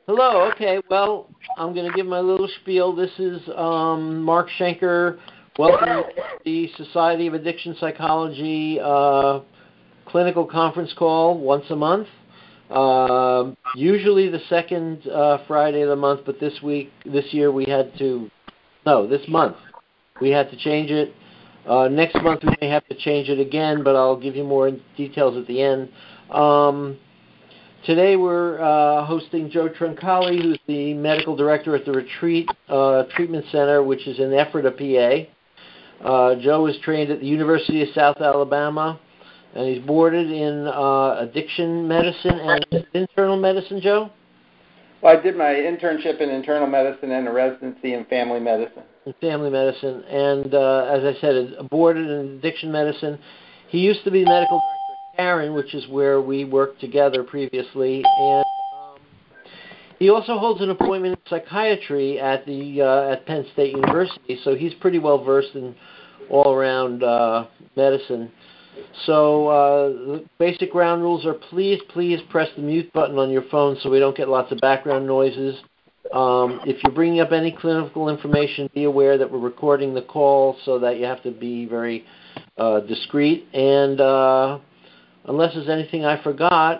Hello. Okay. Well, I'm going to give my little spiel. This is Mark Schenker. Welcome to the Society of Addiction Psychology clinical conference call once a month. Usually the second Friday of the month, but this year we had to. No, this month we had to change it. Next month we may have to change it again, but I'll give you more details at the end. Today we're hosting Joe Troncalli, who's the medical director at the Retreat Treatment Center, which is in Ephrata, PA. Joe was trained at the University of South Alabama, and he's boarded in addiction medicine and internal medicine, Joe? Well, I did my internship in internal medicine and a residency in family medicine. In family medicine, and as I said, boarded in addiction medicine. He used to be medical director at Caron, which is where we worked together previously, and he also holds an appointment in psychiatry at the at Penn State University, so he's pretty well versed in all around medicine. So the basic ground rules are please press the mute button on your phone so we don't get lots of background noises. If you're bringing up any clinical information, be aware that we're recording the call so that you have to be very discreet. And unless there's anything I forgot,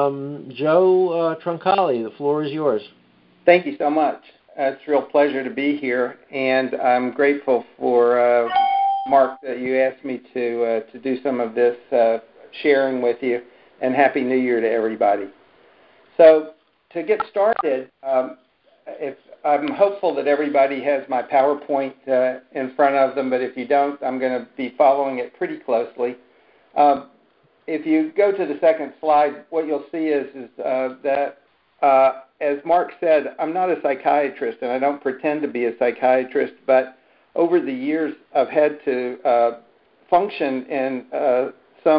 Joe Troncalli, the floor is yours. Thank you so much. It's a real pleasure to be here, and I'm grateful for Mark that you asked me to do some of this sharing with you, and Happy New Year to everybody. So to get started, I'm hopeful that everybody has my PowerPoint in front of them, but if you don't, I'm going to be following it pretty closely. If you go to the second slide, what you'll see is that, as Mark said, I'm not a psychiatrist, and I don't pretend to be a psychiatrist, but over the years I've had to function in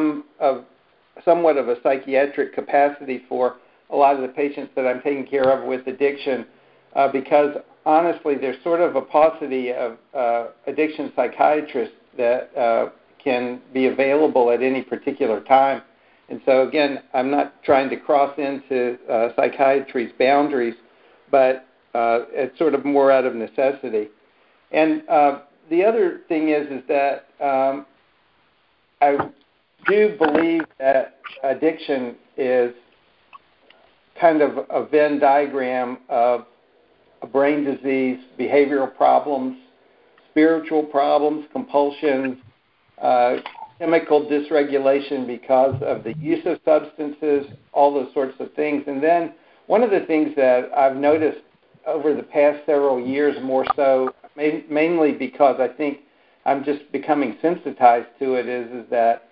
somewhat of a psychiatric capacity for a lot of the patients that I'm taking care of with addiction, because honestly there's sort of a paucity of addiction psychiatrists that can be available at any particular time. And so again, I'm not trying to cross into psychiatry's boundaries, but it's sort of more out of necessity. And the other thing is that I do believe that addiction is kind of a Venn diagram of a brain disease, behavioral problems, spiritual problems, compulsions, chemical dysregulation because of the use of substances, all those sorts of things. And then one of the things that I've noticed over the past several years more so, mainly because I think I'm just becoming sensitized to it, is that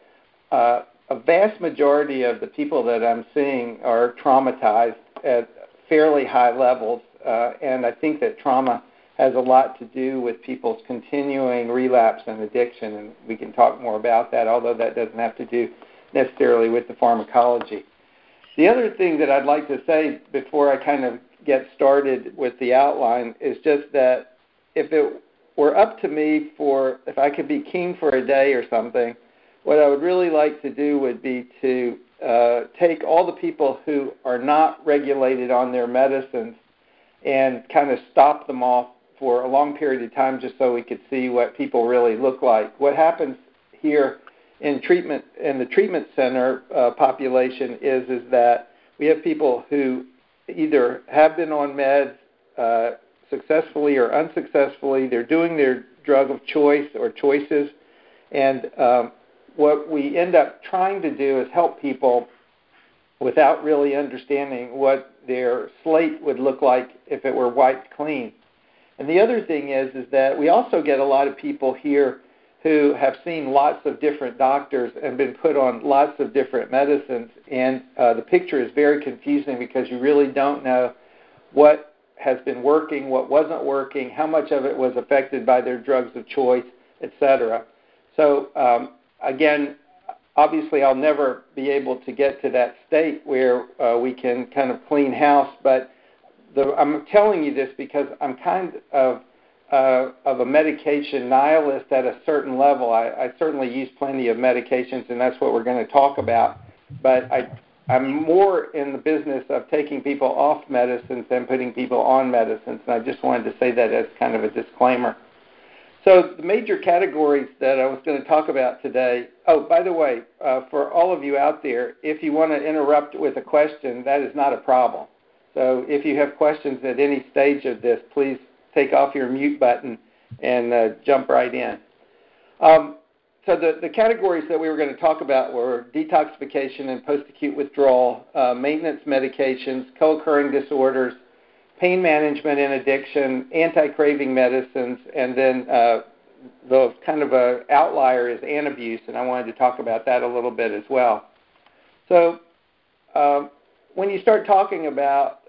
a vast majority of the people that I'm seeing are traumatized at fairly high levels, and I think that trauma has a lot to do with people's continuing relapse and addiction, and we can talk more about that, although that doesn't have to do necessarily with the pharmacology. The other thing that I'd like to say before I kind of get started with the outline is just that if it were up to me if I could be king for a day or something, what I would really like to do would be to take all the people who are not regulated on their medicines and kind of stop them off for a long period of time just so we could see what people really look like. What happens here in the treatment center population is that we have people who either have been on meds successfully or unsuccessfully. They're doing their drug of choice or choices, and what we end up trying to do is help people without really understanding what their slate would look like if it were wiped clean. And the other thing is that we also get a lot of people here who have seen lots of different doctors and been put on lots of different medicines, and the picture is very confusing because you really don't know what has been working, what wasn't working, how much of it was affected by their drugs of choice, etc. So again, obviously I'll never be able to get to that state where we can kind of clean house, but I'm telling you this because I'm kind of a medication nihilist at a certain level. I certainly use plenty of medications, and that's what we're going to talk about. But I I'm more in the business of taking people off medicines than putting people on medicines, and I just wanted to say that as kind of a disclaimer. So the major categories that I was going to talk about today, oh, by the way, for all of you out there, if you want to interrupt with a question, that is not a problem. So if you have questions at any stage of this, please take off your mute button and jump right in. So the categories that we were going to talk about were detoxification and post-acute withdrawal, maintenance medications, co-occurring disorders, pain management and addiction, anti-craving medicines, and then the kind of a outlier is antabuse, and I wanted to talk about that a little bit as well. So when you start talking about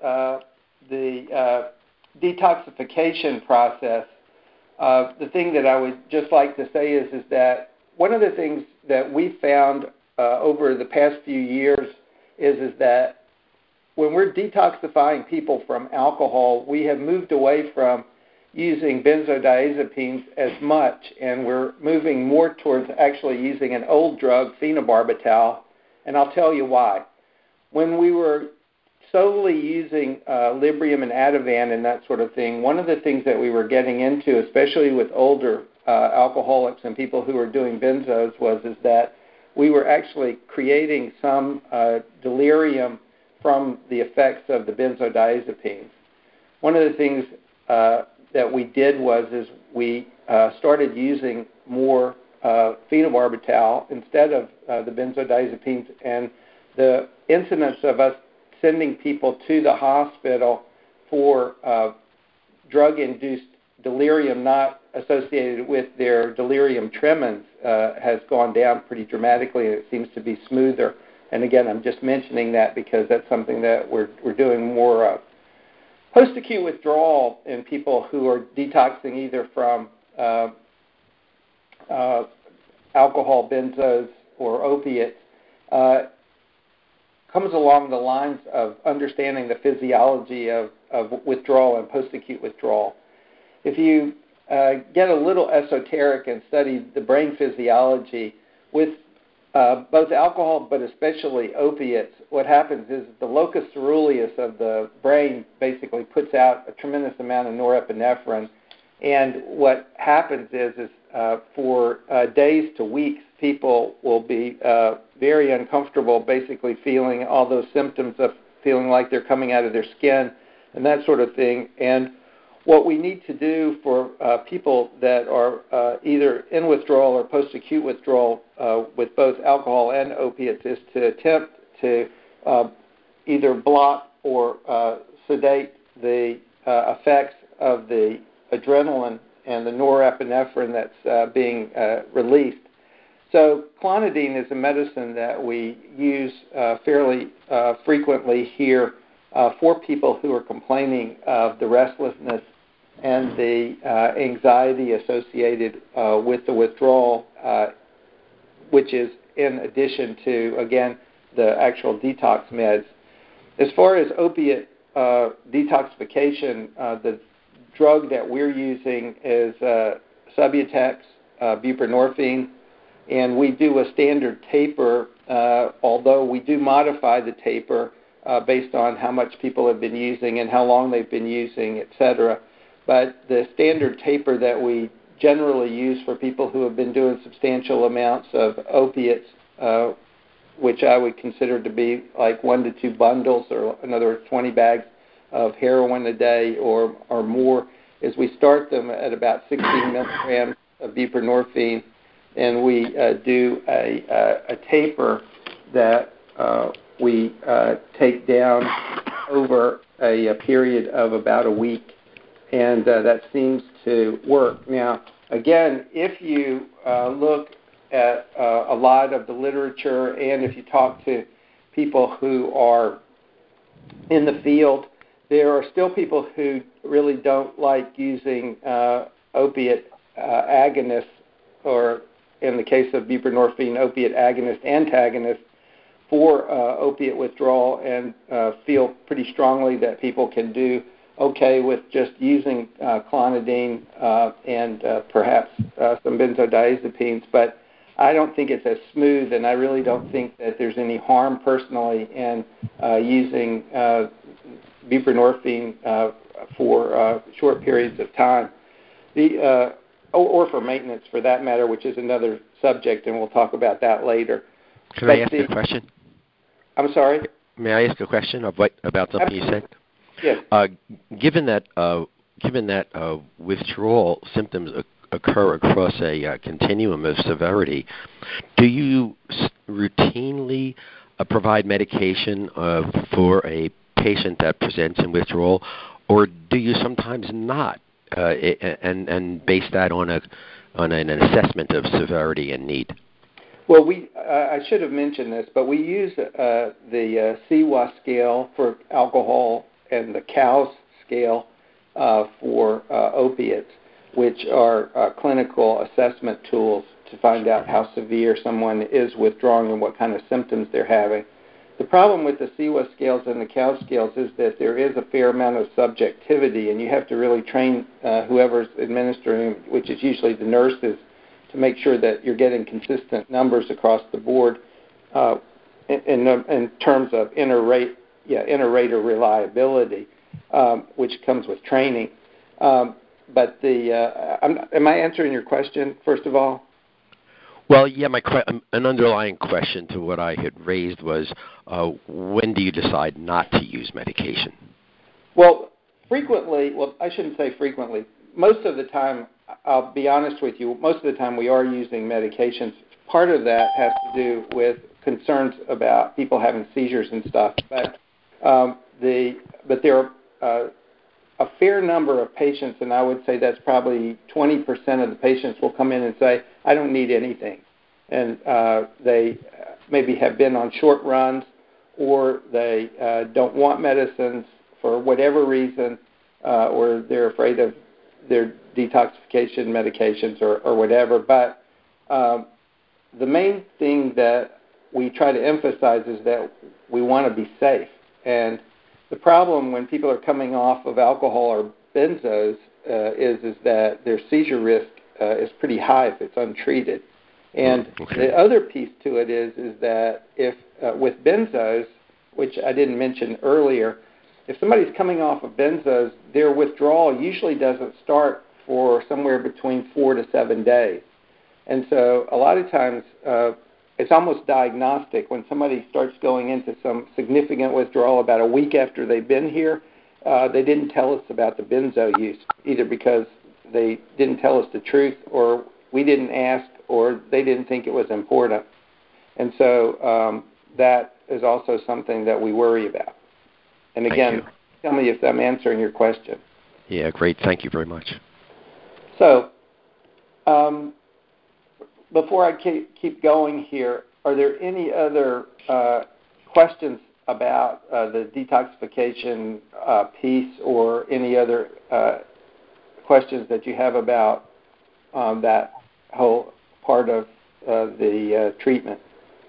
the detoxification process, the thing that I would just like to say is that one of the things that we found over the past few years is that when we're detoxifying people from alcohol, we have moved away from using benzodiazepines as much, and we're moving more towards actually using an old drug, phenobarbital, and I'll tell you why. When we were solely using Librium and Ativan and that sort of thing, one of the things that we were getting into, especially with older alcoholics and people who were doing benzos, is that we were actually creating some delirium from the effects of the benzodiazepines. One of the things that we did is we started using more phenobarbital instead of the benzodiazepines, and the incidence of us sending people to the hospital for drug-induced delirium not associated with their delirium tremens has gone down pretty dramatically, and it seems to be smoother. And again, I'm just mentioning that because that's something that we're doing more of. Post-acute withdrawal in people who are detoxing either from alcohol, benzos, or opiates comes along the lines of understanding the physiology of withdrawal and post-acute withdrawal. If you get a little esoteric and study the brain physiology with both alcohol but especially opiates, what happens is the locus ceruleus of the brain basically puts out a tremendous amount of norepinephrine, and what happens is for days to weeks, people will be very uncomfortable, basically feeling all those symptoms of feeling like they're coming out of their skin and that sort of thing. And what we need to do for people that are either in withdrawal or post-acute withdrawal with both alcohol and opiates is to attempt to either block or sedate the effects of the adrenaline and the norepinephrine that's being released. So clonidine is a medicine that we use fairly frequently here for people who are complaining of the restlessness and the anxiety associated with the withdrawal, which is in addition to, again, the actual detox meds. As far as opiate detoxification, the drug that we're using is Subutex, buprenorphine, and we do a standard taper, although we do modify the taper based on how much people have been using and how long they've been using, etc. But the standard taper that we generally use for people who have been doing substantial amounts of opiates, which I would consider to be like 1 to 2 bundles, or in other words, 20 bags of heroin a day or more, is we start them at about 16 milligrams of buprenorphine, and we do a taper that we take down over a period of about a week, and that seems to work. Now, again, if you look at a lot of the literature and if you talk to people who are in the field, there are still people who really don't like using opiate agonists, or in the case of buprenorphine, opiate agonist antagonist for opiate withdrawal, and feel pretty strongly that people can do okay with just using clonidine and perhaps some benzodiazepines. But I don't think it's as smooth, and I really don't think that there's any harm personally in using buprenorphine for short periods of time, or for maintenance for that matter, which is another subject, and we'll talk about that later. Can I ask a question? I'm sorry? May I ask a question about something you said? Yes. Given that withdrawal symptoms occur across a continuum of severity, do you routinely provide medication for a patient that presents in withdrawal, or do you sometimes not, and base that on an assessment of severity and need? Well, I should have mentioned this, but we use the CWA scale for alcohol and the COWS scale for opiates, which are clinical assessment tools to find out how severe someone is withdrawing and what kind of symptoms they're having. The problem with the CWA scales and the COWS scales is that there is a fair amount of subjectivity, and you have to really train whoever's administering, which is usually the nurses, to make sure that you're getting consistent numbers across the board in terms of inter-rater reliability, which comes with training. But am I answering your question, first of all? Well, yeah, an underlying question to what I had raised was, when do you decide not to use medication? Well, I shouldn't say frequently. Most of the time, I'll be honest with you, most of the time we are using medications. Part of that has to do with concerns about people having seizures and stuff. But there are a fair number of patients, and I would say that's probably 20% of the patients will come in and say, I don't need anything. And they maybe have been on short runs, or they don't want medicines for whatever reason, or they're afraid of their detoxification medications or whatever. But the main thing that we try to emphasize is that we want to be safe. And the problem when people are coming off of alcohol or benzos is that their seizure risk is pretty high if it's untreated. And the other piece to it is that if with benzos, which I didn't mention earlier, if somebody's coming off of benzos, their withdrawal usually doesn't start for somewhere between 4 to 7 days. And so a lot of times it's almost diagnostic. When somebody starts going into some significant withdrawal about a week after they've been here, they didn't tell us about the benzo use, either because they didn't tell us the truth, or we didn't ask, or they didn't think it was important. And so that is also something that we worry about. And again, tell me if I'm answering your question. Yeah, great. Thank you very much. So, before I keep going here, are there any other questions about the detoxification piece, or any other questions that you have about that whole part of the treatment?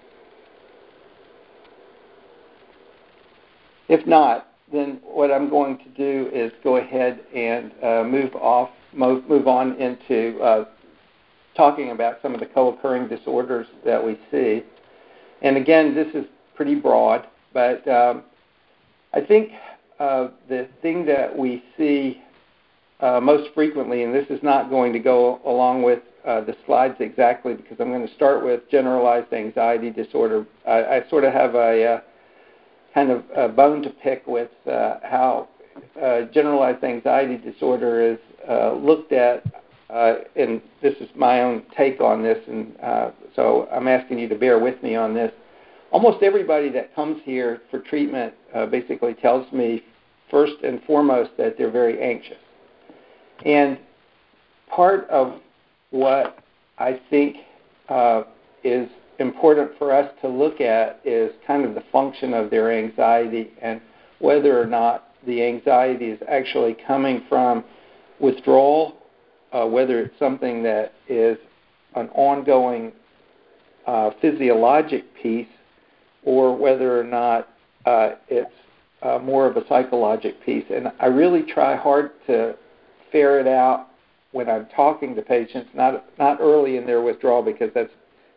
If not, then what I'm going to do is go ahead and move on into talking about some of the co-occurring disorders that we see. And again, this is pretty broad, but I think the thing that we see most frequently, and this is not going to go along with the slides exactly, because I'm going to start with generalized anxiety disorder. I sort of have a kind of a bone to pick with how generalized anxiety disorder is looked at, and this is my own take on this, and so I'm asking you to bear with me on this. Almost everybody that comes here for treatment basically tells me first and foremost that they're very anxious. And part of what I think is important for us to look at is kind of the function of their anxiety, and whether or not the anxiety is actually coming from withdrawal, whether it's something that is an ongoing physiologic piece, or whether or not it's more of a psychologic piece. And I really try hard to ferret out when I'm talking to patients, not early in their withdrawal, because that's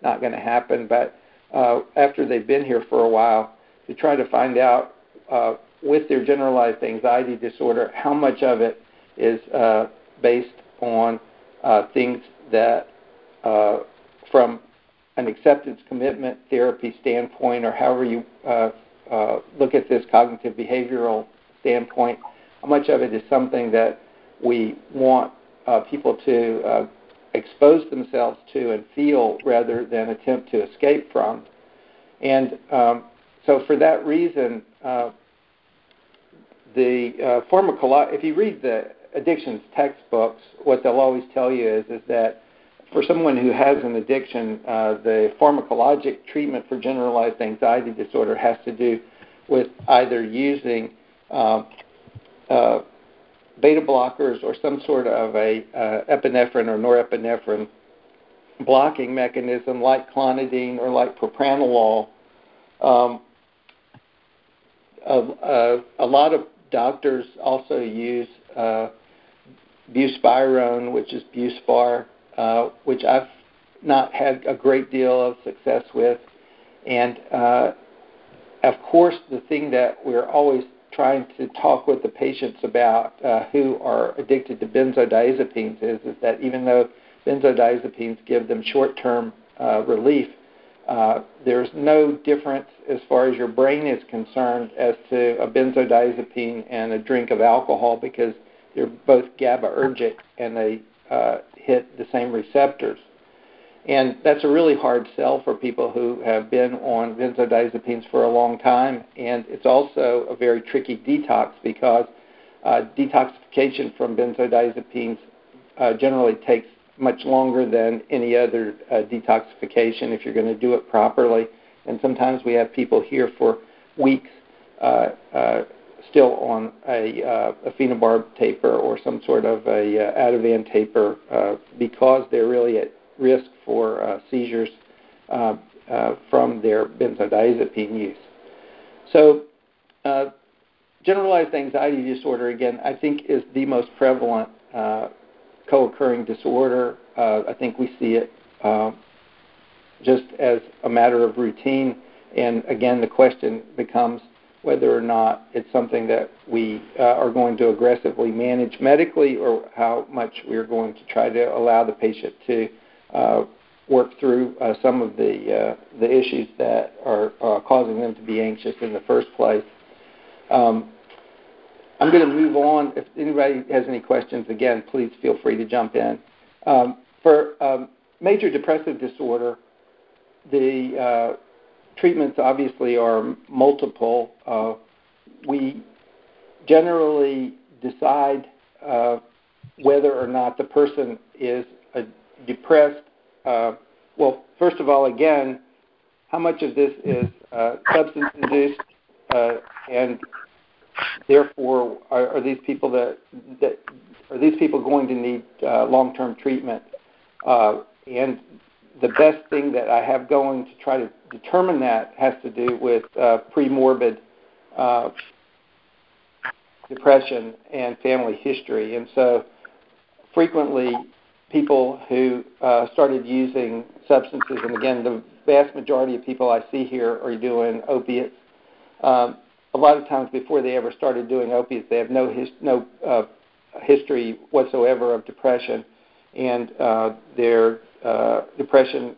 not going to happen. But after they've been here for a while, to try to find out with their generalized anxiety disorder how much of it is based on things that from an acceptance commitment therapy standpoint, or however you look at this cognitive behavioral standpoint, how much of it is something that we want people to expose themselves to and feel rather than attempt to escape from. And so for that reason, if you read the addictions textbooks, what they'll always tell you is that for someone who has an addiction, the pharmacologic treatment for generalized anxiety disorder has to do with either using beta blockers or some sort of a epinephrine or norepinephrine blocking mechanism like clonidine or like propranolol. A lot of doctors also use buspirone, which is Buspar, which I've not had a great deal of success with. And, of course, the thing that we're always trying to talk with the patients about who are addicted to benzodiazepines is that even though benzodiazepines give them short-term relief, there's no difference as far as your brain is concerned as to a benzodiazepine and a drink of alcohol, because they're both GABAergic and they hit the same receptors. And that's a really hard sell for people who have been on benzodiazepines for a long time. And it's also a very tricky detox, because detoxification from benzodiazepines generally takes much longer than any other detoxification if you're going to do it properly. And sometimes we have people here for weeks still on a phenobarb taper or some sort of a Ativan taper because they're really at risk for seizures from their benzodiazepine use. So generalized anxiety disorder, again, I think is the most prevalent co-occurring disorder. I think we see it just as a matter of routine. And again, the question becomes whether or not it's something that we are going to aggressively manage medically, or how much we're going to try to allow the patient to work through some of the issues that are causing them to be anxious in the first place. I'm going to move on. If anybody has any questions, again, please feel free to jump in. For major depressive disorder, the treatments obviously are multiple. We generally decide whether or not the person is depressed. Well, first of all, again, how much of this is substance-induced, and therefore are these people going to need long-term treatment? And the best thing that I have going to try to determine that has to do with pre-morbid depression and family history. And so frequently people who started using substances, and again, the vast majority of people I see here are doing opiates. A lot of times before they ever started doing opiates, they have no history whatsoever of depression, and their depression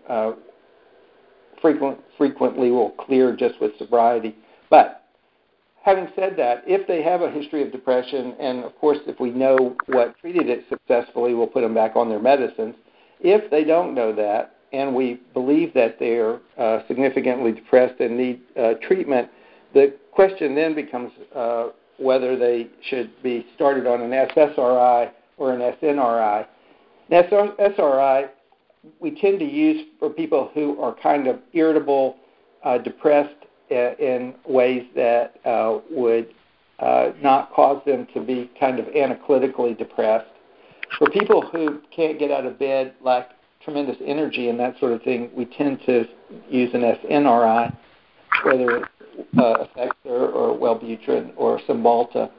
frequently will clear just with sobriety. But having said that, if they have a history of depression, and of course if we know what treated it successfully, we'll put them back on their medicines. If they don't know that, and we believe that they're significantly depressed and need treatment, the question then becomes whether they should be started on an SSRI or an SNRI. An SRI we tend to use for people who are kind of irritable, depressed in ways that would not cause them to be kind of analytically depressed. For people who can't get out of bed, lack tremendous energy and that sort of thing, we tend to use an SNRI, whether it's Effexor or Wellbutrin or Cymbalta.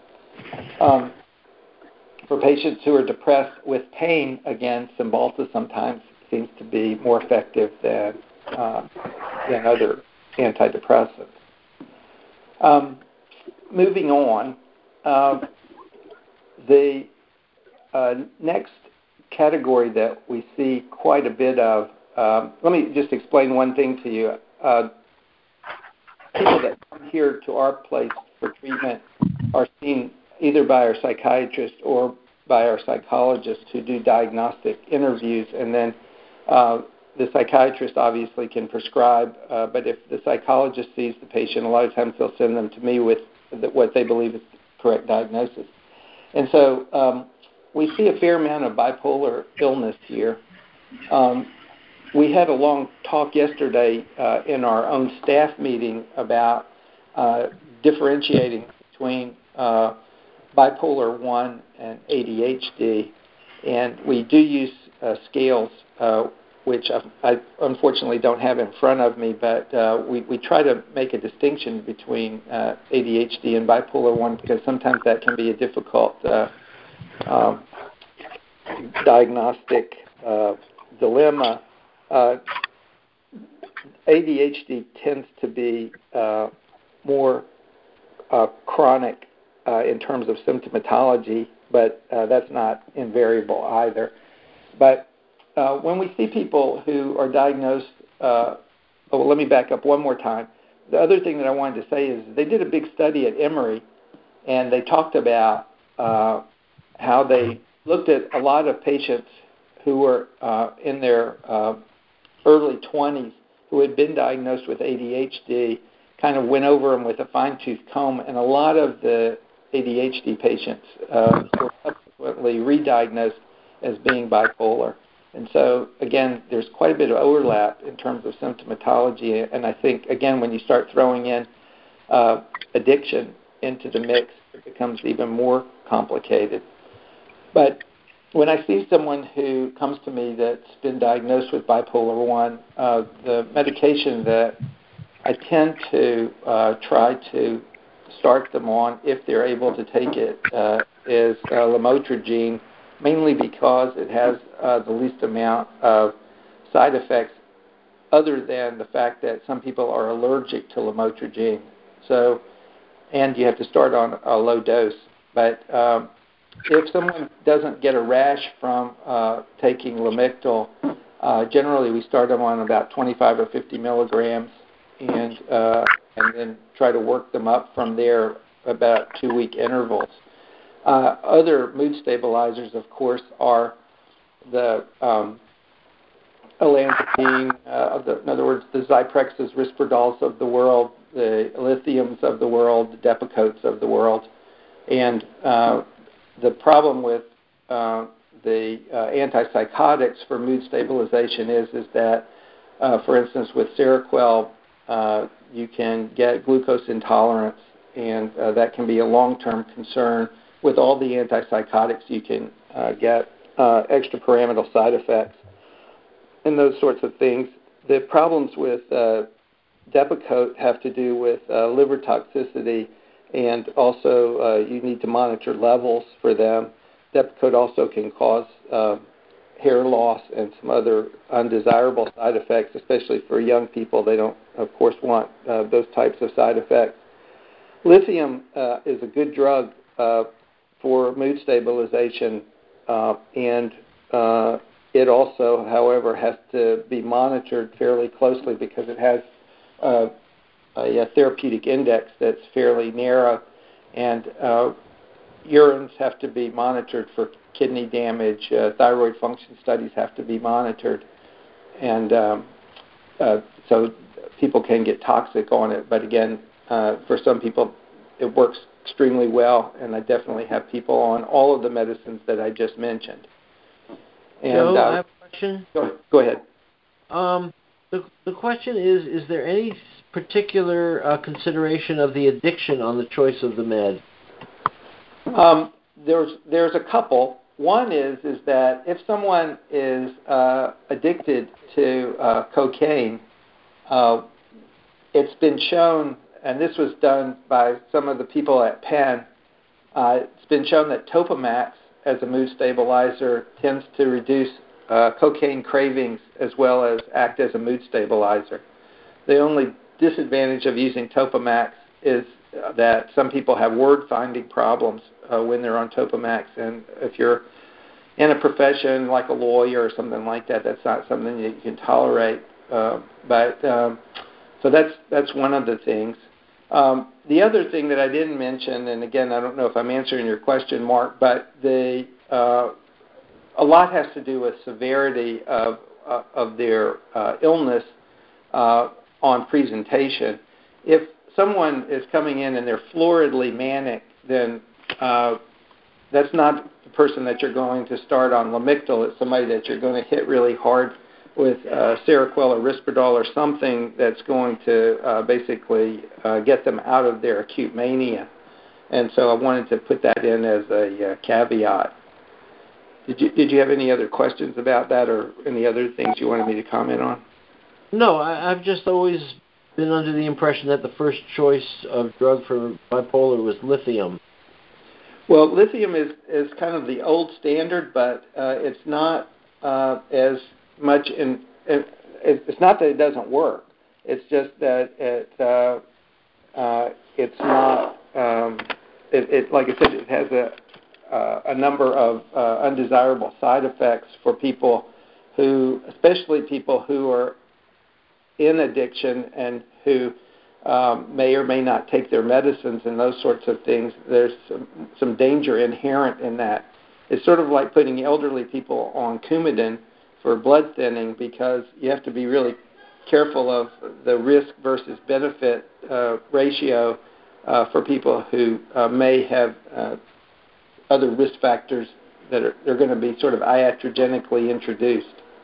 For patients who are depressed with pain, again, Cymbalta sometimes seems to be more effective than and other antidepressants. Moving on, the next category that we see quite a bit of, let me just explain one thing to you. People that come here to our place for treatment are seen either by our psychiatrist or by our psychologist who do diagnostic interviews, and then the psychiatrist obviously can prescribe, but if the psychologist sees the patient, a lot of times they'll send them to me with what they believe is the correct diagnosis. And so we see a fair amount of bipolar illness here. We had a long talk yesterday in our own staff meeting about differentiating between bipolar 1 and ADHD, and we do use scales, which I unfortunately don't have in front of me, but we try to make a distinction between ADHD and bipolar 1 because sometimes that can be a difficult diagnostic dilemma. ADHD tends to be more chronic in terms of symptomatology, but that's not invariable either. But when we see people who are diagnosed, let me back up one more time. The other thing that I wanted to say is they did a big study at Emory, and they talked about how they looked at a lot of patients who were in their early 20s who had been diagnosed with ADHD, kind of went over them with a fine-tooth comb, and a lot of the ADHD patients were subsequently re-diagnosed as being bipolar. And so, again, there's quite a bit of overlap in terms of symptomatology, and I think, again, when you start throwing in addiction into the mix, it becomes even more complicated. But when I see someone who comes to me that's been diagnosed with bipolar 1, the medication that I tend to try to start them on, if they're able to take it, is lamotrigine, mainly because it has the least amount of side effects other than the fact that some people are allergic to lamotrigine. So, and you have to start on a low dose. But if someone doesn't get a rash from taking Lamictal, generally we start them on about 25 or 50 milligrams and then try to work them up from there about 2-week intervals. Other mood stabilizers, of course, are the olanzapine, in other words, the Zyprexas, Risperdols of the world, the lithiums of the world, the Depakotes of the world. And the problem with the antipsychotics for mood stabilization is that, for instance, with Seroquel, you can get glucose intolerance, and that can be a long-term concern. With all the antipsychotics, you can get extrapyramidal side effects and those sorts of things. The problems with Depakote have to do with liver toxicity, and also you need to monitor levels for them. Depakote also can cause hair loss and some other undesirable side effects, especially for young people. They don't, of course, want those types of side effects. Lithium is a good drug for mood stabilization, and it also, however, has to be monitored fairly closely because it has a therapeutic index that's fairly narrow, and urines have to be monitored for kidney damage, thyroid function studies have to be monitored, and so people can get toxic on it. But again, for some people, it works extremely well, and I definitely have people on all of the medicines that I just mentioned. And, Joe, I have a question. Go ahead. The question is there any particular consideration of the addiction on the choice of the med? There's a couple. One is that if someone is addicted to cocaine, it's been shown, and this was done by some of the people at Penn, it's been shown that Topamax as a mood stabilizer tends to reduce cocaine cravings as well as act as a mood stabilizer. The only disadvantage of using Topamax is that some people have word-finding problems when they're on Topamax, and if you're in a profession like a lawyer or something like that, that's not something that you can tolerate. So that's one of the things. The other thing that I didn't mention, and again, I don't know if I'm answering your question, Mark, but a lot has to do with severity of their illness on presentation. If someone is coming in and they're floridly manic, then that's not the person that you're going to start on Lamictal. It's somebody that you're going to hit really hard with Seroquel or Risperdal or something that's going to basically get them out of their acute mania. And so I wanted to put that in as a caveat. Did you have any other questions about that or any other things you wanted me to comment on? No, I've just always been under the impression that the first choice of drug for bipolar was lithium. Well, lithium is kind of the old standard, but it's not as much in. It's not that it doesn't work. It's just that it's not. Like I said, it has a number of undesirable side effects for people who, especially people who are in addiction and who may or may not take their medicines and those sorts of things. There's some danger inherent in that. It's sort of like putting elderly people on Coumadin for blood thinning, because you have to be really careful of the risk versus benefit ratio for people who may have other risk factors that are going to be sort of iatrogenically introduced.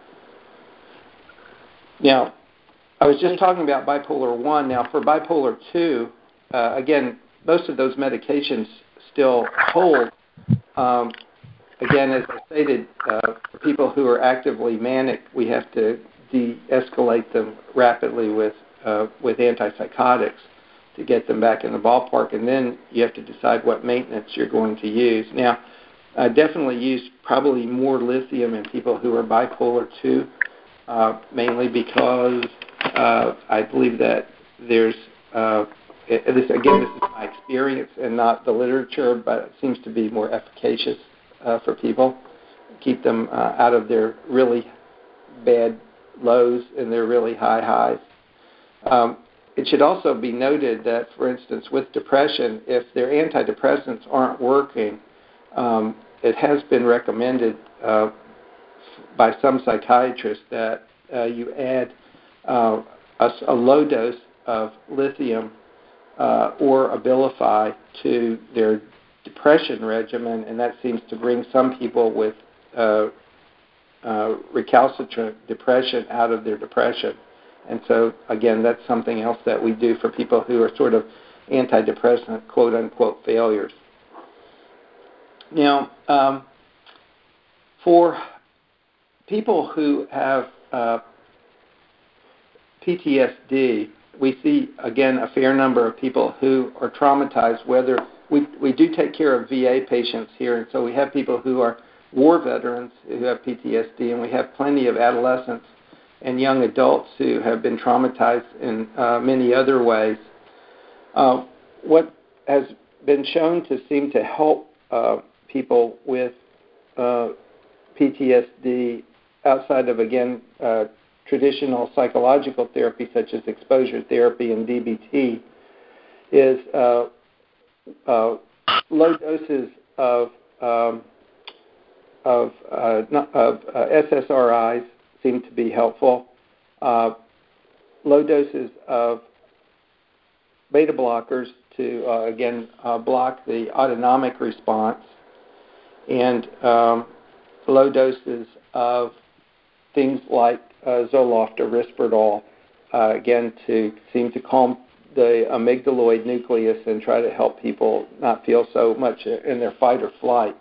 Now, I was just talking about bipolar 1. Now, for bipolar 2, again, most of those medications still hold. Again, as I stated, for people who are actively manic, we have to de-escalate them rapidly with antipsychotics to get them back in the ballpark, and then you have to decide what maintenance you're going to use. Now, I definitely use probably more lithium in people who are bipolar 2, mainly because I believe that there's, this is my experience and not the literature, but it seems to be more efficacious for people, keep them out of their really bad lows and their really high highs. It should also be noted that, for instance, with depression, if their antidepressants aren't working, it has been recommended by some psychiatrists that you add a low dose of lithium or Abilify to their depression regimen, and that seems to bring some people with recalcitrant depression out of their depression. And so, again, that's something else that we do for people who are sort of antidepressant, quote-unquote, failures. Now, for people who have PTSD, we see, again, a fair number of people who are traumatized, whether we do take care of VA patients here, and so we have people who are war veterans who have PTSD, and we have plenty of adolescents and young adults who have been traumatized in many other ways. What has been shown to seem to help people with PTSD outside of, again, traditional psychological therapy such as exposure therapy and DBT is low doses of SSRIs seem to be helpful. Low doses of beta blockers to, again, block the autonomic response, and low doses of things like Zoloft or Risperdal, again, to seem to calm the amygdaloid nucleus and try to help people not feel so much in their fight or flight.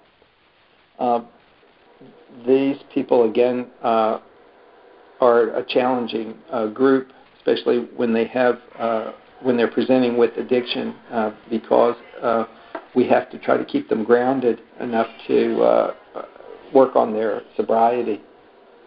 These people, again, are a challenging group, especially when they have when they're presenting with addiction, because we have to try to keep them grounded enough to work on their sobriety.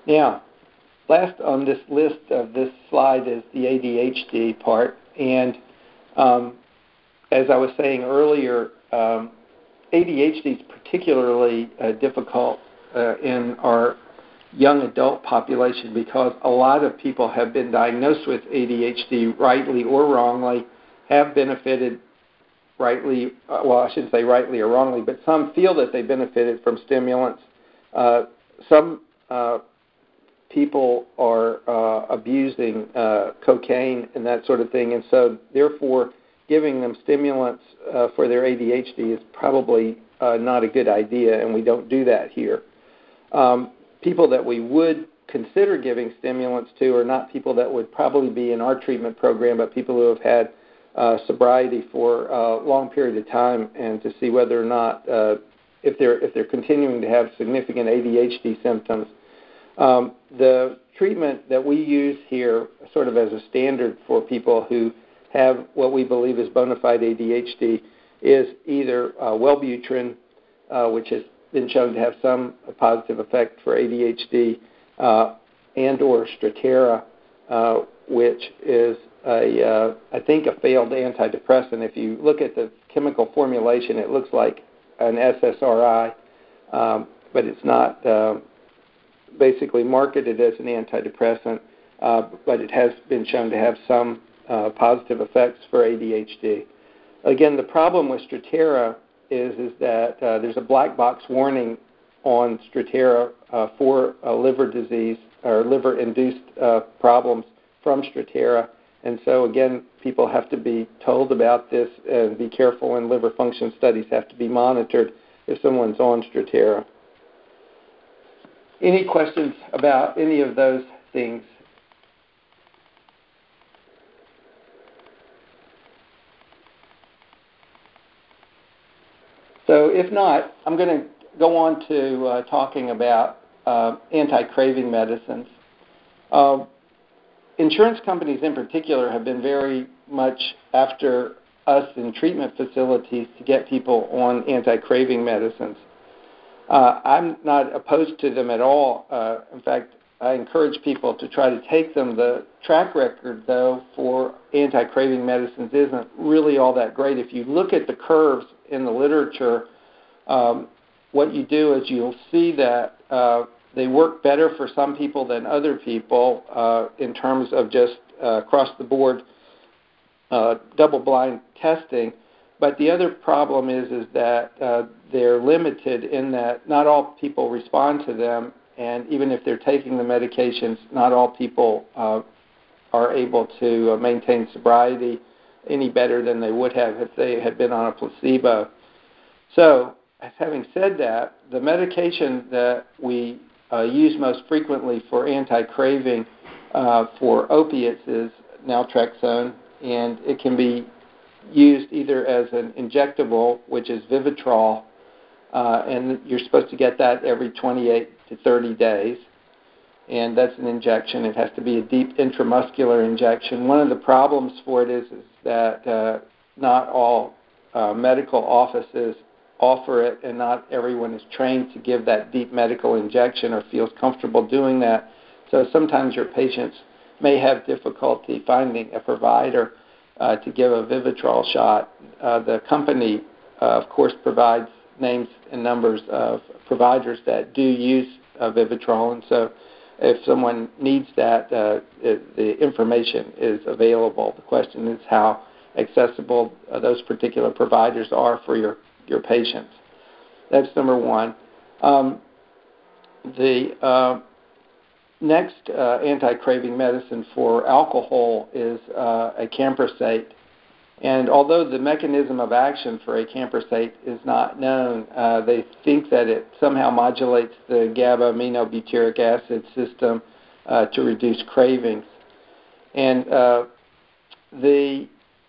Now, last on this list of this slide is the ADHD part. And as I was saying earlier, ADHD is particularly difficult in our young adult population because a lot of people have been diagnosed with ADHD, rightly or wrongly, have benefited rightly, well, I shouldn't say rightly or wrongly, but some feel that they benefited from stimulants. Some people are abusing cocaine and that sort of thing, and so therefore giving them stimulants for their ADHD is probably not a good idea, and we don't do that here. People that we would consider giving stimulants to are not people that would probably be in our treatment program, but people who have had sobriety for a long period of time, and to see whether or not if they're continuing to have significant ADHD symptoms. The treatment that we use here, sort of as a standard for people who have what we believe is bona fide ADHD, is either Wellbutrin, which has been shown to have some positive effect for ADHD, and or Strattera, which is I think a failed antidepressant. If you look at the chemical formulation, it looks like an SSRI, but it's not basically marketed as an antidepressant, but it has been shown to have some positive effects for ADHD. Again, the problem with Strattera is that there's a black box warning on Strattera for liver disease or liver-induced problems from Strattera. And so, again, people have to be told about this and be careful, and liver function studies have to be monitored if someone's on Strattera. Any questions about any of those things? So if not, I'm going to go on to talking about anti-craving medicines. Insurance companies in particular have been very much after us in treatment facilities to get people on anti-craving medicines. I'm not opposed to them at all. In fact, I encourage people to try to take them. The track record, though, for anti-craving medicines isn't really all that great. If you look at the curves in the literature, what you do is you'll see that they work better for some people than other people in terms of just across-the-board double-blind testing. But the other problem is that they're limited in that not all people respond to them, and even if they're taking the medications, not all people are able to maintain sobriety any better than they would have if they had been on a placebo. So, having said that, the medication that we use most frequently for anti-craving for opiates is naltrexone, and it can be used either as an injectable, which is Vivitrol, and you're supposed to get that every 28 to 30 days, and that's an injection. It has to be a deep intramuscular injection. One of the problems for it is that not all medical offices offer it, and not everyone is trained to give that deep medical injection or feels comfortable doing that. So sometimes your patients may have difficulty finding a provider to give a Vivitrol shot. The company, of course, provides names and numbers of providers that do use Vivitrol, and so if someone needs that, the information is available. The question is how accessible those particular providers are for your patients. That's number one. The next anti-craving medicine for alcohol is acamprosate. And although the mechanism of action for acamprosate is not known, they think that it somehow modulates the GABA-aminobutyric acid system to reduce cravings. And the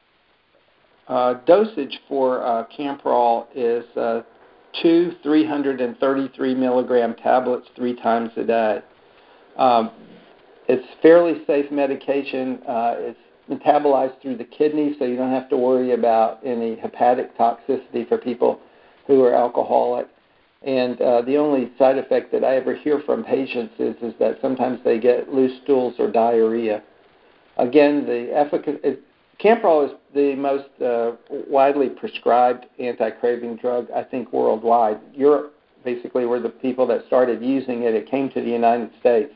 dosage for Camprol is 2 333 milligram tablets 3 times a day. It's fairly safe medication. It's metabolized through the kidney, so you don't have to worry about any hepatic toxicity for people who are alcoholic. And the only side effect that I ever hear from patients is that sometimes they get loose stools or diarrhea. Again, the efficacy, Camprol is the most widely prescribed anti-craving drug, I think, worldwide. Europe basically were the people that started using it. It came to the United States.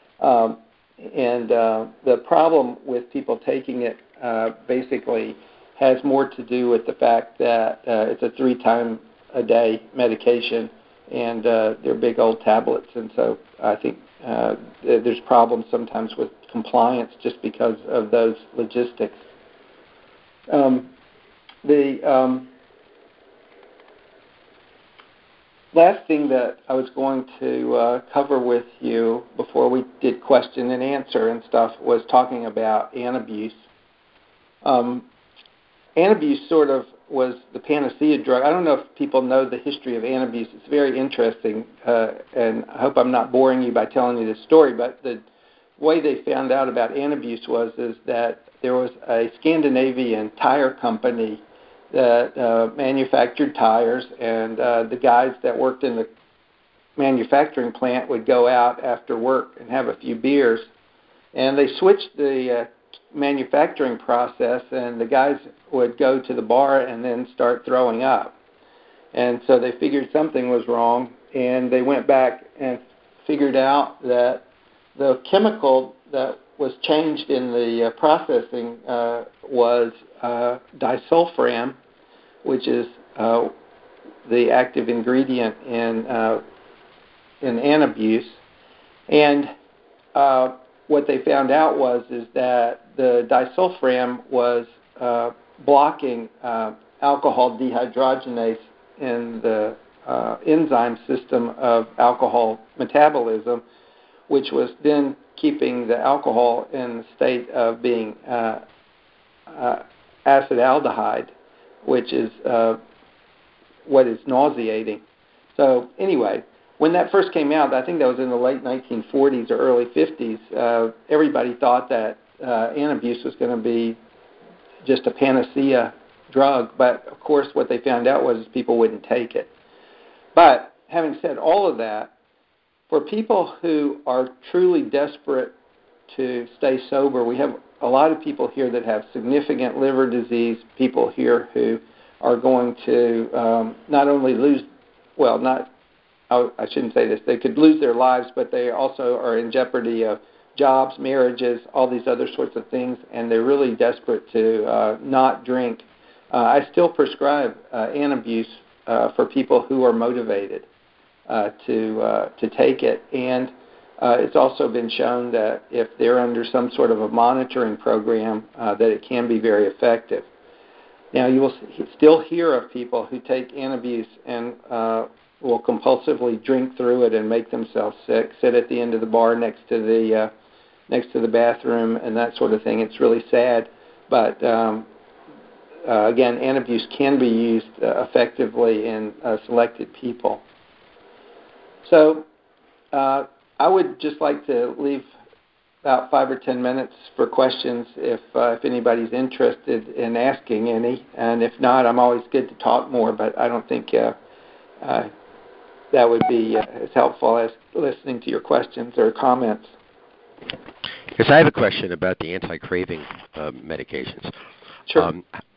The problem with people taking it basically has more to do with the fact that it's a 3-time-a-day medication, and they're big old tablets. And so I think there's problems sometimes with compliance just because of those logistics. The last thing that I was going to cover with you before we did question and answer and stuff was talking about Antabuse. Antabuse sort of was the panacea drug. I don't know if people know the history of Antabuse. It's very interesting, and I hope I'm not boring you by telling you this story, but the way they found out about Antabuse is that there was a Scandinavian tire company that manufactured tires, and the guys that worked in the manufacturing plant would go out after work and have a few beers, and they switched the manufacturing process, and the guys would go to the bar and then start throwing up. And so they figured something was wrong, and they went back and figured out that the chemical that was changed in the processing was disulfiram, which is the active ingredient in Antabuse. And what they found out is that the disulfiram was blocking alcohol dehydrogenase in the enzyme system of alcohol metabolism, which was then keeping the alcohol in the state of being acetaldehyde, which is what is nauseating. So anyway, when that first came out, I think that was in the late 1940s or early 50s, everybody thought that Antabuse was going to be just a panacea drug, but of course what they found out was people wouldn't take it. But having said all of that, for people who are truly desperate to stay sober, we have a lot of people here that have significant liver disease, people here who are going to not only lose, I shouldn't say this, they could lose their lives, but they also are in jeopardy of jobs, marriages, all these other sorts of things, and they're really desperate to not drink. I still prescribe Antabuse for people who are motivated to take it, and it's also been shown that if they're under some sort of a monitoring program, that it can be very effective. Now, you will still hear of people who take Antabuse and will compulsively drink through it and make themselves sick, sit at the end of the bar next to the bathroom and that sort of thing. It's really sad, but again, Antabuse can be used effectively in selected people. So I would just like to leave about 5 or 10 minutes for questions if anybody's interested in asking any, and if not, I'm always good to talk more, but I don't think that would be as helpful as listening to your questions or comments. Yes, I have a question about the anti-craving medications. Sure.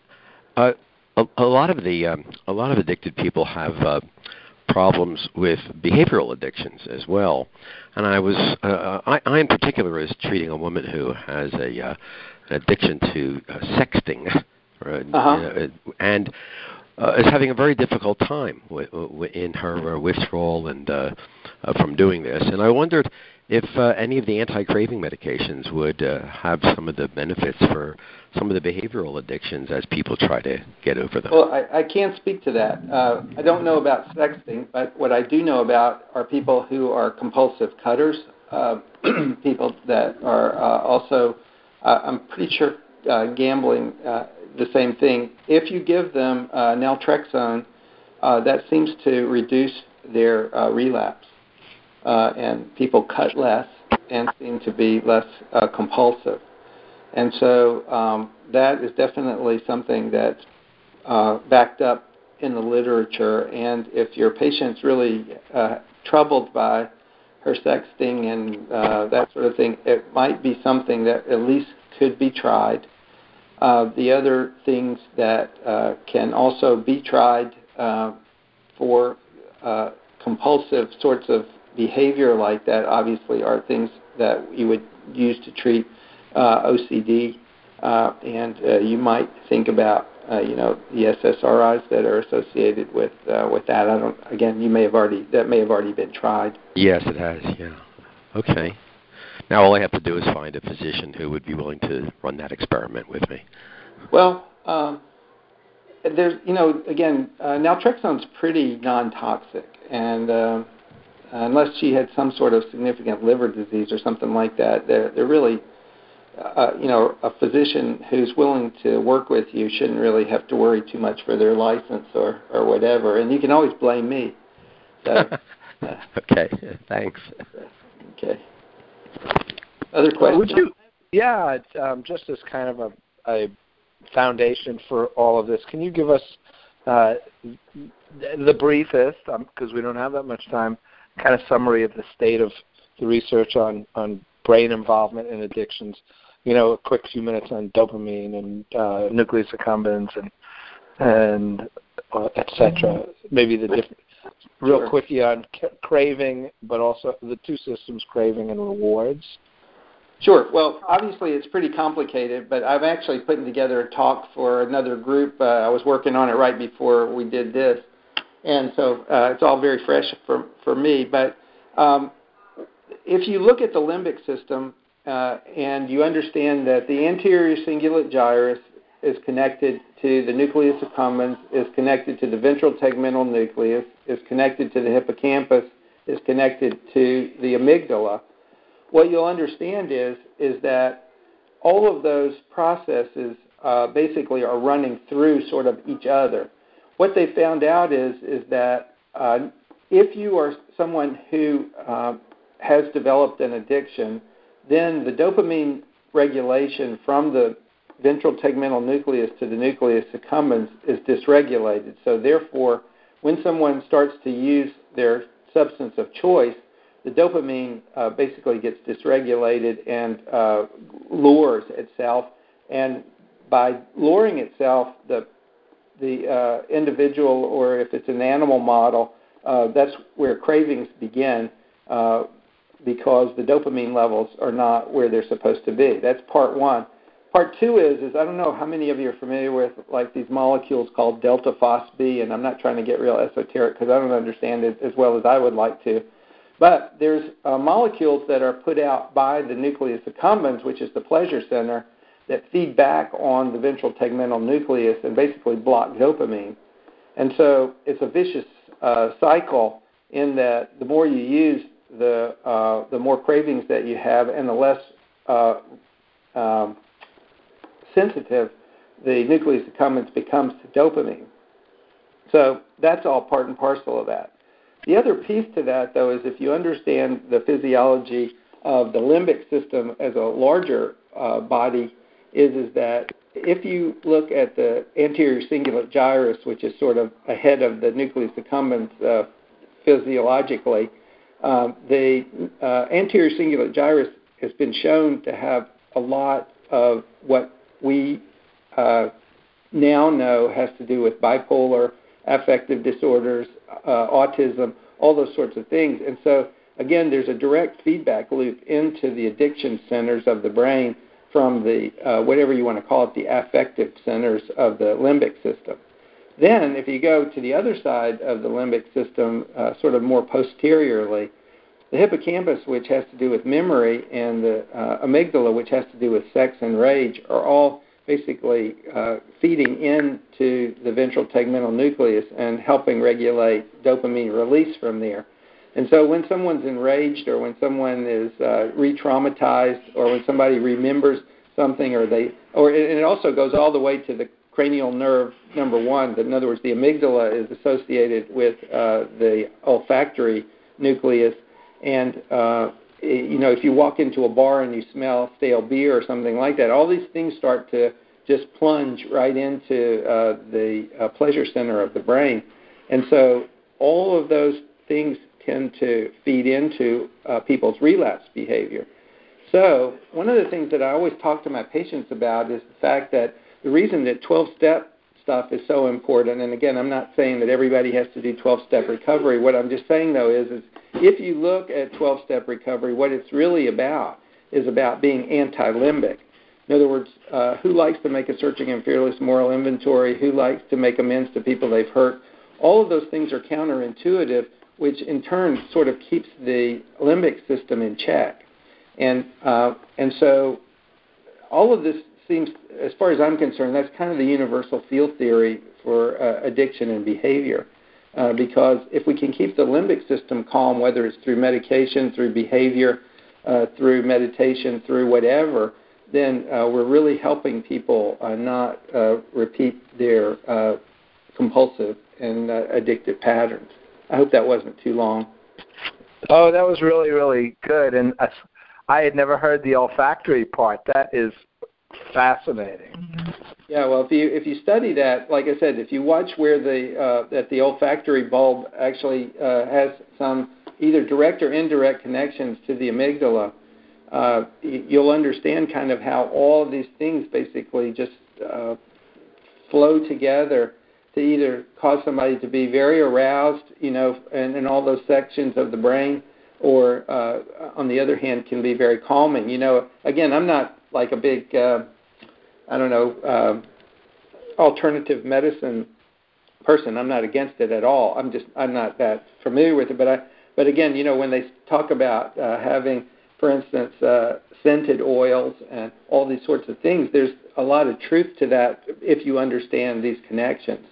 A lot of addicted people have problems with behavioral addictions as well, and I in particular is treating a woman who has an addiction to sexting, and is having a very difficult time in her withdrawal and from doing this. And I wondered if any of the anti-craving medications would have some of the benefits for some of the behavioral addictions as people try to get over them. Well, I can't speak to that. I don't know about sexting, but what I do know about are people who are compulsive cutters, people that are also, I'm pretty sure, gambling, the same thing. If you give them naltrexone, that seems to reduce their relapse, and people cut less and seem to be less compulsive. And so that is definitely something that's backed up in the literature, and if your patient's really troubled by her sexting and that sort of thing, it might be something that at least could be tried. The other things that can also be tried for compulsive sorts of behavior like that, obviously, are things that you would use to treat OCD, and you might think about the SSRIs that are associated with that. You may have already been tried. Yes, it has. Yeah. Okay. Now all I have to do is find a physician who would be willing to run that experiment with me. Well, there's naltrexone's pretty non-toxic, and unless she had some sort of significant liver disease or something like that, they're really a physician who's willing to work with you shouldn't really have to worry too much for their license or whatever. And you can always blame me. So, okay, thanks. Okay. Other questions? Just as kind of a foundation for all of this, can you give us the briefest, because we don't have that much time, kind of summary of the state of the research on brain involvement in addictions? A quick few minutes on dopamine and nucleus accumbens and et cetera. Maybe the different, real quickie on craving, but also the two systems, craving and rewards. Sure. Well, obviously it's pretty complicated, but I've actually put together a talk for another group. I was working on it right before we did this, and so it's all very fresh for me. But if you look at the limbic system and you understand that the anterior cingulate gyrus is connected to the nucleus accumbens, is connected to the ventral tegmental nucleus, is connected to the hippocampus, is connected to the amygdala, what you'll understand is that all of those processes basically are running through sort of each other. What they found out is that if you are someone who has developed an addiction, then the dopamine regulation from the ventral tegmental nucleus to the nucleus accumbens is dysregulated. So therefore, when someone starts to use their substance of choice, the dopamine basically gets dysregulated and lures itself. And by luring itself, the individual, or if it's an animal model, that's where cravings begin because the dopamine levels are not where they're supposed to be. That's part one. Part two is I don't know how many of you are familiar with like these molecules called delta phos-B, and I'm not trying to get real esoteric because I don't understand it as well as I would like to. But there's molecules that are put out by the nucleus accumbens, which is the pleasure center, that feed back on the ventral tegmental nucleus and basically block dopamine. And so it's a vicious cycle in that the more you use, the more cravings that you have, and the less sensitive the nucleus accumbens becomes to dopamine. So that's all part and parcel of that. The other piece to that, though, is if you understand the physiology of the limbic system as a larger body, is that if you look at the anterior cingulate gyrus, which is sort of ahead of the nucleus accumbens physiologically, the anterior cingulate gyrus has been shown to have a lot of what we now know has to do with bipolar, affective disorders, autism, all those sorts of things. And so, again, there's a direct feedback loop into the addiction centers of the brain from the, whatever you want to call it, the affective centers of the limbic system. Then, if you go to the other side of the limbic system, sort of more posteriorly, the hippocampus, which has to do with memory, and the amygdala, which has to do with sex and rage, are all basically feeding into the ventral tegmental nucleus and helping regulate dopamine release from there. And so when someone's enraged, or when someone is re-traumatized, or when somebody remembers something, and it also goes all the way to the cranial nerve number one. In other words, the amygdala is associated with the olfactory nucleus. And if you walk into a bar and you smell stale beer or something like that, all these things start to just plunge right into the pleasure center of the brain. And so all of those things tend to feed into people's relapse behavior. So one of the things that I always talk to my patients about is the fact that the reason that 12-step stuff is so important, and again, I'm not saying that everybody has to do 12-step recovery. What I'm just saying, though, is if you look at 12-step recovery, what it's really about is about being anti-limbic. In other words, who likes to make a searching and fearless moral inventory? Who likes to make amends to people they've hurt? All of those things are counterintuitive, which in turn sort of keeps the limbic system in check. And so all of this seems, as far as I'm concerned, that's kind of the universal field theory for addiction and behavior. Because if we can keep the limbic system calm, whether it's through medication, through behavior, through meditation, through whatever, then we're really helping people not repeat their compulsive and addictive patterns. I hope that wasn't too long. Oh, that was really, really good. And I had never heard the olfactory part. That is fascinating. Yeah, well, if you study that, like I said, if you watch where that the olfactory bulb actually has some either direct or indirect connections to the amygdala, you'll understand kind of how all of these things basically just flow together to either cause somebody to be very aroused, in all those sections of the brain, or on the other hand, can be very calming. Again, I'm not like a big, alternative medicine person. I'm not against it at all. I'm not that familiar with it. But again, when they talk about having, for instance, scented oils and all these sorts of things, there's a lot of truth to that if you understand these connections.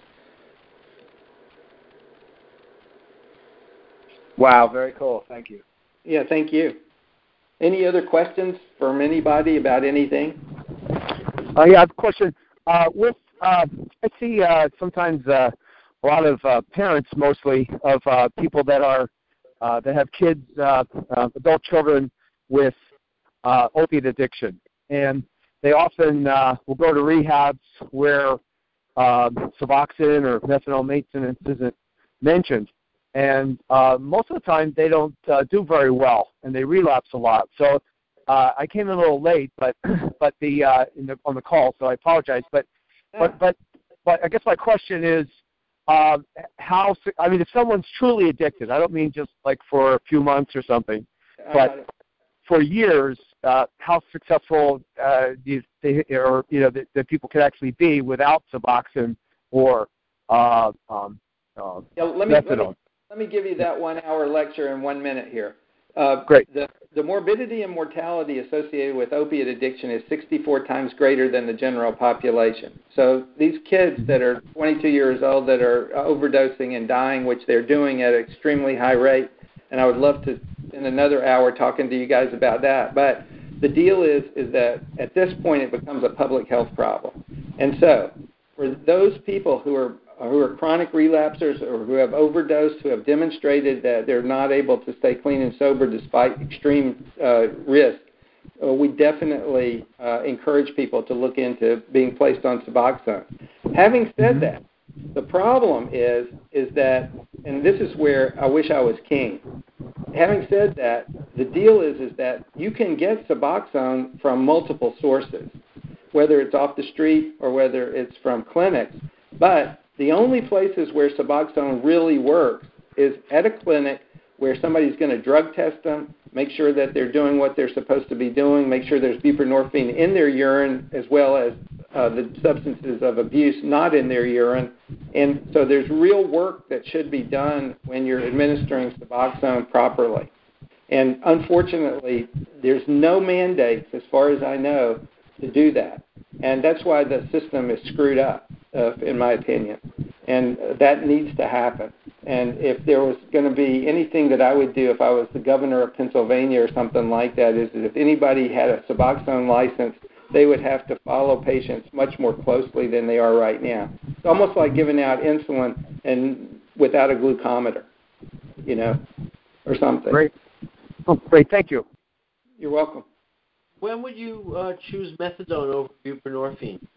Wow, very cool. Thank you. Yeah, thank you. Any other questions from anybody about anything? Yeah, I have a question. I see sometimes a lot of parents, mostly of people that have kids, adult children with opiate addiction, and they often will go to rehabs where Suboxone or methadone maintenance isn't mentioned. And most of the time they don't do very well, and they relapse a lot. So I came in a little late, but on the call, so I apologize. But I guess my question is, if someone's truly addicted, I don't mean just like for a few months or something, but for years, how successful do that people could actually be without Suboxone or methadone? Let me give you that 1 hour lecture in 1 minute here. Great. The morbidity and mortality associated with opiate addiction is 64 times greater than the general population. So these kids that are 22 years old that are overdosing and dying, which they're doing at an extremely high rate, and I would love to spend another hour talking to you guys about that. But the deal is that at this point it becomes a public health problem. And so for those people who are chronic relapsers or who have overdosed, who have demonstrated that they're not able to stay clean and sober despite extreme risk, we definitely encourage people to look into being placed on Suboxone. Having said that, the problem is that, and this is where I wish I was king. Having said that, the deal is that you can get Suboxone from multiple sources, whether it's off the street or whether it's from clinics. But the only places where Suboxone really works is at a clinic where somebody's going to drug test them, make sure that they're doing what they're supposed to be doing, make sure there's buprenorphine in their urine as well as the substances of abuse not in their urine. And so there's real work that should be done when you're administering Suboxone properly. And unfortunately, there's no mandates, as far as I know, to do that. And that's why the system is screwed up, in my opinion. And that needs to happen. And if there was going to be anything that I would do if I was the governor of Pennsylvania or something like that, is that if anybody had a Suboxone license, they would have to follow patients much more closely than they are right now. It's almost like giving out insulin and without a glucometer, or something. Great. Oh, great. Thank you. You're welcome. When would you choose methadone over buprenorphine?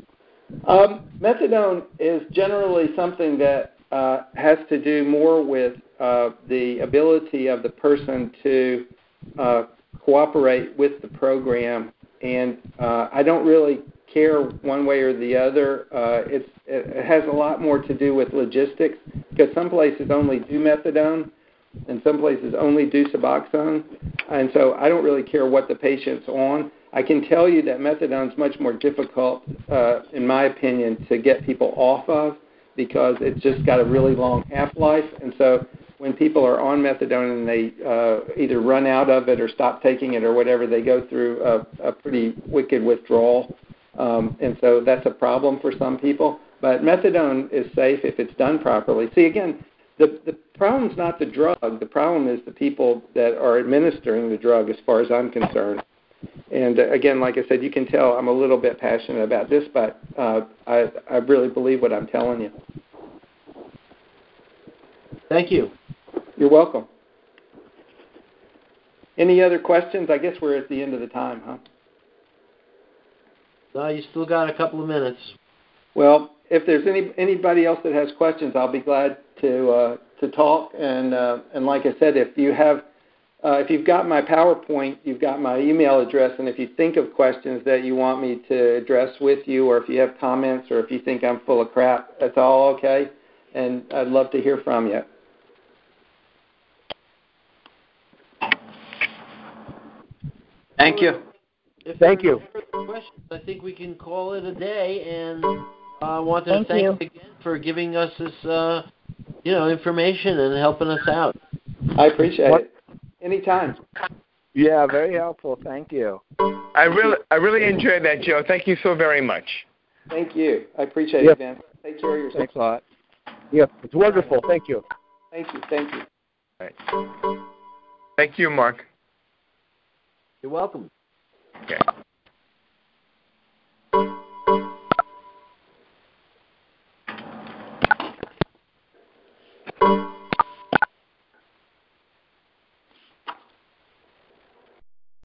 Methadone is generally something that has to do more with the ability of the person to cooperate with the program, and I don't really care one way or the other. It has a lot more to do with logistics, because some places only do methadone and some places only do Suboxone, and so I don't really care what the patient's on. I can tell you that methadone is much more difficult, in my opinion, to get people off of, because it's just got a really long half-life, and so when people are on methadone and they either run out of it or stop taking it or whatever, they go through a pretty wicked withdrawal, and so that's a problem for some people. But methadone is safe if it's done properly. See, again, the problem's not the drug. The problem is the people that are administering the drug, as far as I'm concerned. And again, like I said, you can tell I'm a little bit passionate about this, but I really believe what I'm telling you. Thank you. You're welcome. Any other questions? I guess we're at the end of the time, huh? No, you still got a couple of minutes. Well, if there's anybody else that has questions, I'll be glad to talk. And like I said, if you've got my PowerPoint, you've got my email address, and if you think of questions that you want me to address with you, or if you have comments, or if you think I'm full of crap, that's all okay. And I'd love to hear from you. Thank you. Thank you. Questions, I think we can call it a day, and I want to thank you again for giving us this, information and helping us out. I appreciate it. Anytime. Yeah, very helpful. Thank you. I really enjoyed that, Joe. Thank you so very much. Thank you. I appreciate it, Vince. Take care of yourself. Thanks a lot. Yeah, it's wonderful. Thank you. Thank you. Thank you. All right. Thank you, Mark. You're welcome. Okay.